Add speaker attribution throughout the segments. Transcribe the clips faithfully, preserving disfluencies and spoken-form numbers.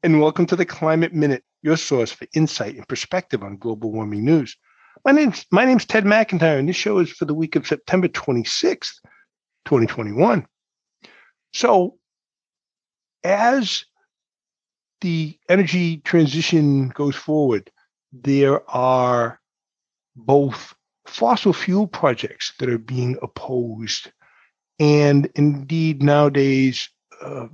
Speaker 1: and welcome to the Climate Minute, your source for insight and perspective on global warming news. My name's my name's Ted McIntyre, and this show is for the week of September twenty-sixth, twenty twenty-one. So, as the energy transition goes forward, there are both fossil fuel projects that are being opposed, and indeed nowadays, uh,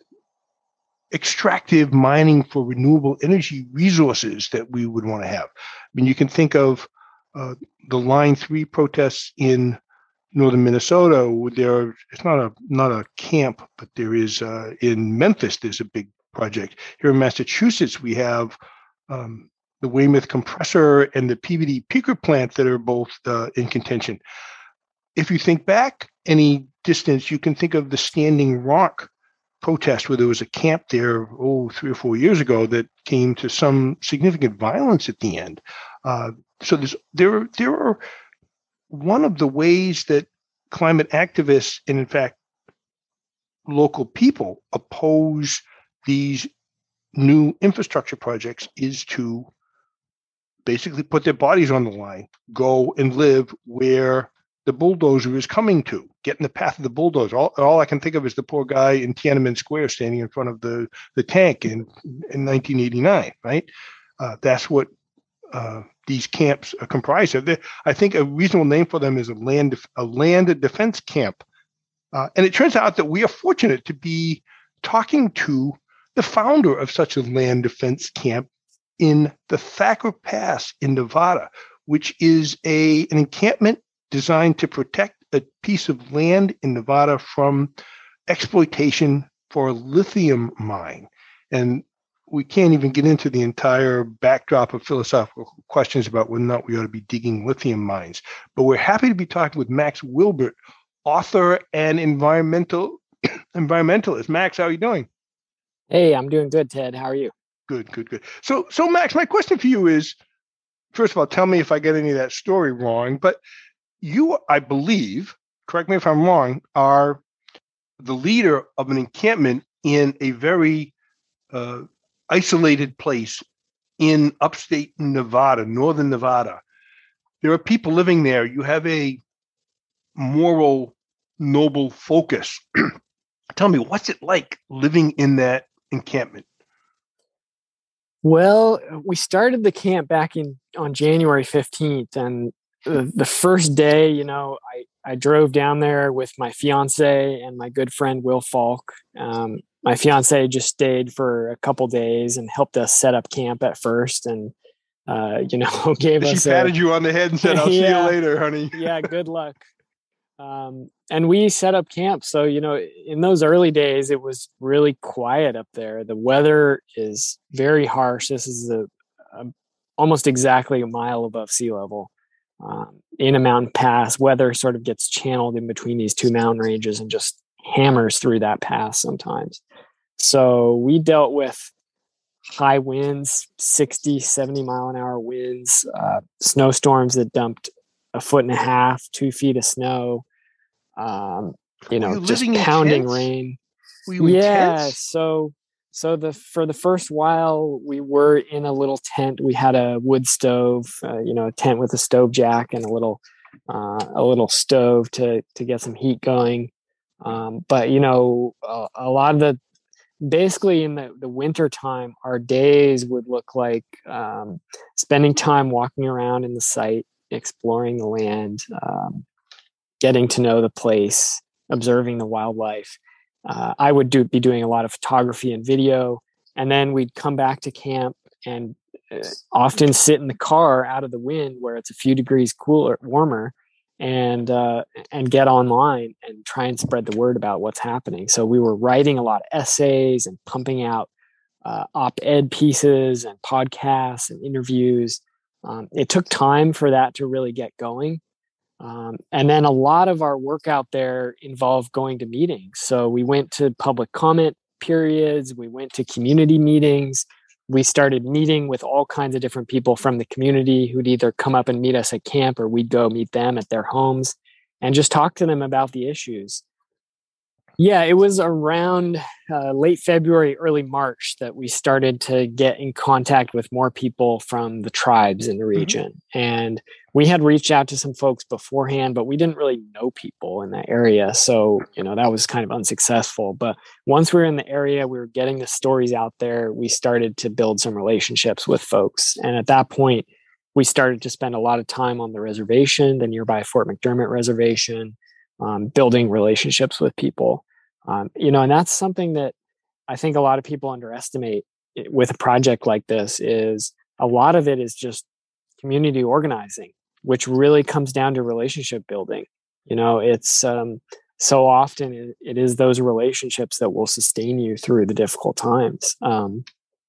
Speaker 1: extractive mining for renewable energy resources that we would want to have. I mean, you can think of uh, the Line Three protests in northern Minnesota. There, it's not a not a camp, but there is uh, in Memphis. There's a big project here in Massachusetts. We have um, the Weymouth compressor and the P V D peaker plant that are both uh, in contention. If you think back any distance, you can think of the Standing Rock protest where there was a camp there, oh, three or four years ago that came to some significant violence at the end. Uh, so there's, there, there are one of the ways that climate activists and, in fact, local people oppose these new infrastructure projects is to basically put their bodies on the line, go and live where the bulldozer is coming to, get in the path of the bulldozer. All, all I can think of is the poor guy in Tiananmen Square standing in front of the, the tank in, in nineteen eighty-nine, right? Uh, that's what uh, these camps are comprised of. They're, I think a reasonable name for them is a land a land defense camp. Uh, and it turns out that we are fortunate to be talking to the founder of such a land defense camp in the Thacker Pass in Nevada, which is a an encampment designed to protect a piece of land in Nevada from exploitation for a lithium mine. And we can't even get into the entire backdrop of philosophical questions about whether or not we ought to be digging lithium mines. But we're happy to be talking with Max Wilbert, author and environmental environmentalist. Max, how are you doing?
Speaker 2: Hey, I'm doing good, Ted. How are you?
Speaker 1: Good, good, good. So, so Max, my question for you is, first of all, tell me if I get any of that story wrong, but you, I believe, correct me if I'm wrong, are the leader of an encampment in a very uh, isolated place in upstate Nevada, northern Nevada. There are people living there. You have a moral, noble focus. Tell me, what's it like living in that encampment?
Speaker 2: Well, we started the camp back in on January fifteenth, and the, the first day, you know, I, I drove down there with my fiance and my good friend Will Falk. Um, my fiance just stayed for a couple days and helped us set up camp at first, and uh, you know, gave
Speaker 1: she
Speaker 2: us.
Speaker 1: She patted
Speaker 2: a,
Speaker 1: you on the head and said, "I'll
Speaker 2: yeah,
Speaker 1: see you later, honey."
Speaker 2: Yeah, good luck. Um, and we set up camp. So, you know, in those early days, it was really quiet up there. The weather is very harsh. This is a, a almost exactly a mile above sea level. Um, in a mountain pass, weather sort of gets channeled in between these two mountain ranges and just hammers through that pass sometimes. So we dealt with high winds, sixty, seventy mile an hour winds, uh, snowstorms that dumped a foot and a half, two feet of snow, um, you know,
Speaker 1: you
Speaker 2: just pounding rain.
Speaker 1: Were you
Speaker 2: yeah.
Speaker 1: intense?
Speaker 2: So, so the, for the first while we were in a little tent. We had a wood stove, uh, you know, a tent with a stove jack and a little, uh, a little stove to, to get some heat going. Um, but you know, a, a lot of the, basically in the, the winter time, our days would look like, um, spending time walking around in the site, exploring the land, um, getting to know the place, observing the wildlife. Uh, I would do, be doing a lot of photography and video, and then we'd come back to camp and uh, often sit in the car out of the wind where it's a few degrees cooler, warmer, and uh, and get online and try and spread the word about what's happening. So we were writing a lot of essays and pumping out uh, op-ed pieces and podcasts and interviews. Um, it took time for that to really get going. Um, and then a lot of our work out there involved going to meetings. So we went to public comment periods. We went to community meetings. We started meeting with all kinds of different people from the community who'd either come up and meet us at camp, or we'd go meet them at their homes and just talk to them about the issues. Yeah, it was around uh, late February, early March that we started to get in contact with more people from the tribes in the region. Mm-hmm. And we had reached out to some folks beforehand, but we didn't really know people in that area. So, you know, that was kind of unsuccessful. But once we were in the area, we were getting the stories out there. We started to build some relationships with folks. And at that point, we started to spend a lot of time on the reservation, the nearby Fort McDermott Reservation, um, building relationships with people. Um, you know, and that's something that I think a lot of people underestimate with a project like this is a lot of it is just community organizing, which really comes down to relationship building. You know, it's um, so often it, it is those relationships that will sustain you through the difficult times. Um,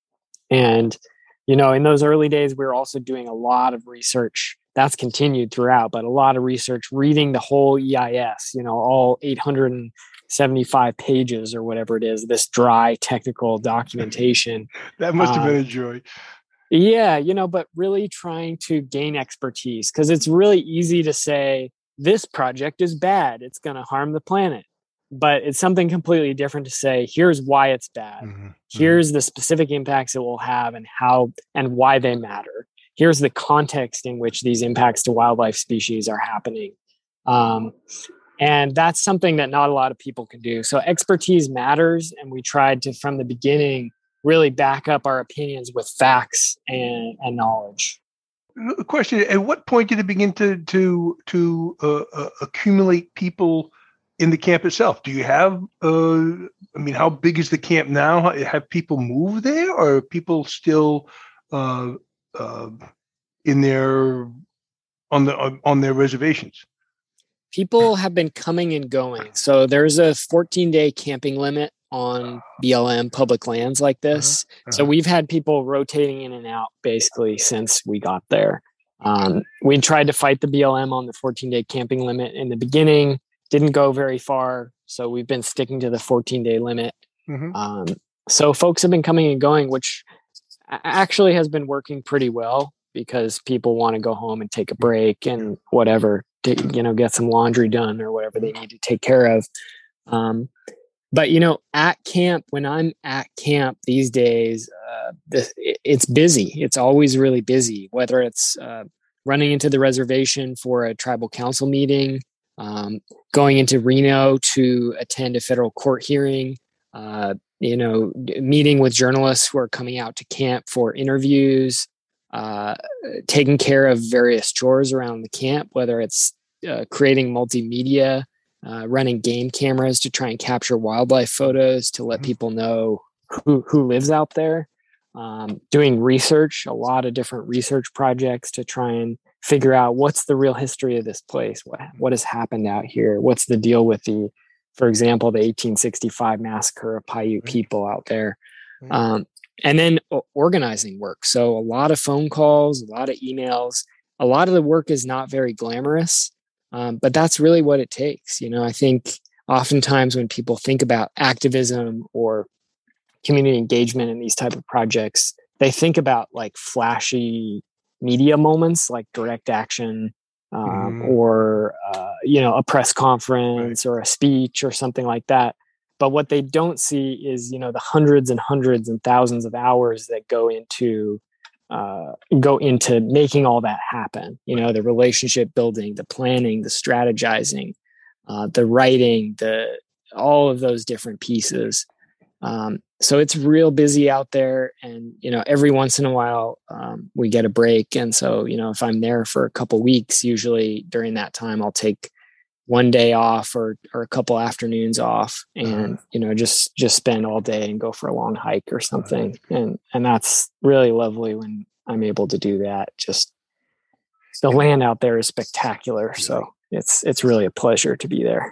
Speaker 2: and, you know, in those early days, we were also doing a lot of research. That's continued throughout, but a lot of research, reading the whole E I S, you know, all eight hundred seventy-five pages or whatever it is, this dry technical documentation.
Speaker 1: That must have um, been a joy.
Speaker 2: Yeah, you know, but really trying to gain expertise, because it's really easy to say this project is bad, it's going to harm the planet. But it's something completely different to say, here's why it's bad. Mm-hmm. Here's mm-hmm. the specific impacts it will have and how and why they matter. Here's the context in which these impacts to wildlife species are happening. Um, And that's something that not a lot of people can do. So expertise matters. And we tried to, from the beginning, really back up our opinions with facts and, and knowledge.
Speaker 1: The question, at what point did it begin to to to uh, uh, accumulate people in the camp itself? Do you have, uh, I mean, how big is the camp now? Have people moved there, or are people still uh, uh, in their, on the on their reservations?
Speaker 2: People have been coming and going. So there's a fourteen-day camping limit on B L M public lands like this. Uh-huh. Uh-huh. So we've had people rotating in and out basically since we got there. Um, we tried to fight the B L M on the fourteen-day camping limit in the beginning. Didn't go very far. So we've been sticking to the fourteen-day limit. Mm-hmm. Um, so folks have been coming and going, which actually has been working pretty well because people want to go home and take a break and whatever. To, you know, get some laundry done or whatever they need to take care of. Um, but, you know, at camp, when I'm at camp these days, uh, the, it, it's busy. It's always really busy, whether it's uh, running into the reservation for a tribal council meeting, um, going into Reno to attend a federal court hearing, uh, you know, meeting with journalists who are coming out to camp for interviews, uh, taking care of various chores around the camp, whether it's uh, creating multimedia, uh, running game cameras to try and capture wildlife photos to let mm-hmm. people know who, who lives out there, um, doing research, a lot of different research projects to try and figure out what's the real history of this place, what, what has happened out here, what's the deal with the, for example, the eighteen sixty-five massacre of Paiute people out there. Mm-hmm. Um, And then organizing work. So a lot of phone calls, a lot of emails. A lot of the work is not very glamorous, um, but that's really what it takes. You know, I think oftentimes when people think about activism or community engagement in these type of projects, they think about like flashy media moments like direct action um, mm. or, uh, you know, a press conference right. or a speech or something like that. But what they don't see is, you know, the hundreds and hundreds and thousands of hours that go into uh, go into making all that happen. You know, the relationship building, the planning, the strategizing, uh, the writing, the all of those different pieces. Um, so it's real busy out there, and you know, every once in a while um, we get a break. And so, you know, if I'm there for a couple weeks, usually during that time, I'll take one day off or or a couple afternoons off and, uh-huh. you know, just, just spend all day and go for a long hike or something. Uh-huh. And, and that's really lovely when I'm able to do that. Just the land out there is spectacular. So it's, it's really a pleasure to be there.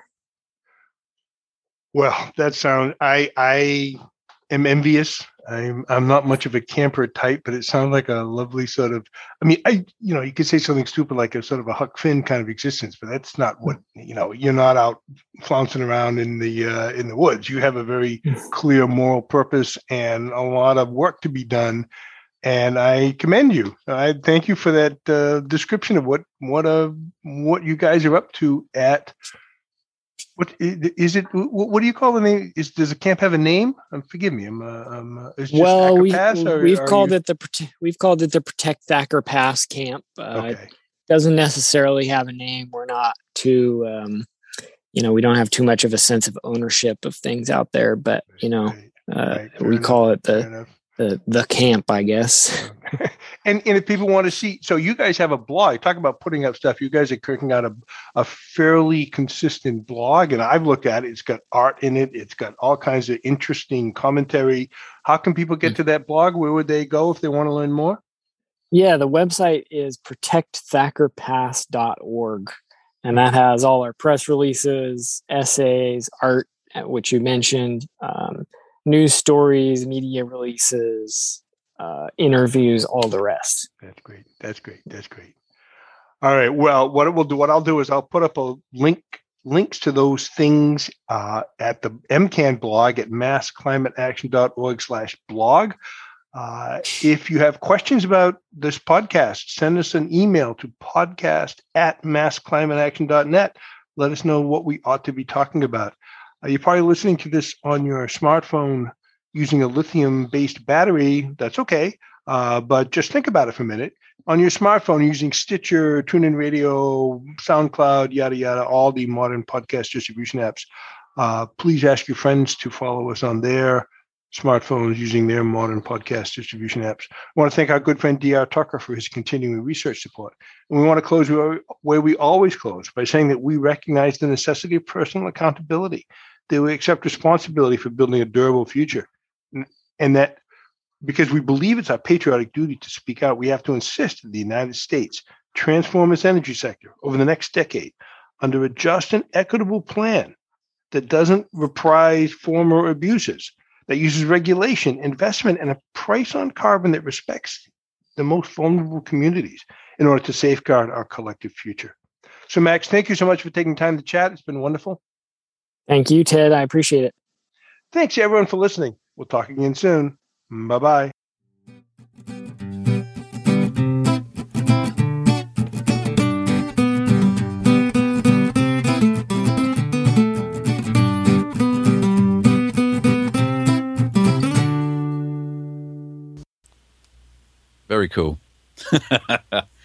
Speaker 1: Well, that sounds, I, I am envious. I'm, I'm not much of a camper type, but it sounds like a lovely sort of, I mean, I, you know, you could say something stupid like a sort of a Huck Finn kind of existence, but that's not what, you know, you're not out flouncing around in the, uh, in the woods. You have a very clear moral purpose and a lot of work to be done. And I commend you. I thank you for that uh, description of what, what, uh, what you guys are up to at What is it? What do you call the name? Is does the camp have a name? Um, forgive me. I'm. Uh, I'm uh, it's just
Speaker 2: well, we
Speaker 1: Pass, or
Speaker 2: we've called
Speaker 1: you...
Speaker 2: it the we've called it the Protect Thacker Pass Camp. Uh,
Speaker 1: okay.
Speaker 2: It doesn't necessarily have a name. We're not too, um, you know, we don't have too much of a sense of ownership of things out there. But you know,
Speaker 1: right.
Speaker 2: uh,
Speaker 1: Right.
Speaker 2: we
Speaker 1: enough.
Speaker 2: call it the. The, the camp, I guess.
Speaker 1: and, and if people want to see, so you guys have a blog, talk about putting up stuff. You guys are cranking out a, a fairly consistent blog, and I've looked at it. It's got art in it. It's got all kinds of interesting commentary. How can people get mm-hmm. to that blog? Where would they go if they want to learn more?
Speaker 2: Yeah, the website is protect thacker pass dot org, and that has all our press releases, essays, art, which you mentioned, um, news stories, media releases, uh, interviews, all the rest.
Speaker 1: That's great. That's great. That's great. All right. Well, what we'll do, what I'll do is I'll put up a link, links to those things uh, at the M C A N blog at mass climate action dot org slash blog. Uh, if you have questions about this podcast, send us an email to podcast at mass climate action dot net. Let us know what we ought to be talking about. Uh, you're probably listening to this on your smartphone using a lithium-based battery. That's okay, uh, but just think about it for a minute. On your smartphone using Stitcher, TuneIn Radio, SoundCloud, yada, yada, all the modern podcast distribution apps, uh, please ask your friends to follow us on their smartphones using their modern podcast distribution apps. I want to thank our good friend D R Tucker for his continuing research support. And we want to close where, where we always close, by saying that we recognize the necessity of personal accountability, that we accept responsibility for building a durable future, and that because we believe it's our patriotic duty to speak out, we have to insist that the United States transform its energy sector over the next decade under a just and equitable plan that doesn't reprise former abuses, that uses regulation, investment, and a price on carbon that respects the most vulnerable communities in order to safeguard our collective future. So, Max, thank you so much for taking time to chat. It's been wonderful.
Speaker 2: Thank you, Ted. I appreciate it.
Speaker 1: Thanks, everyone, for listening. We'll talk again soon. Bye-bye.
Speaker 3: Very cool.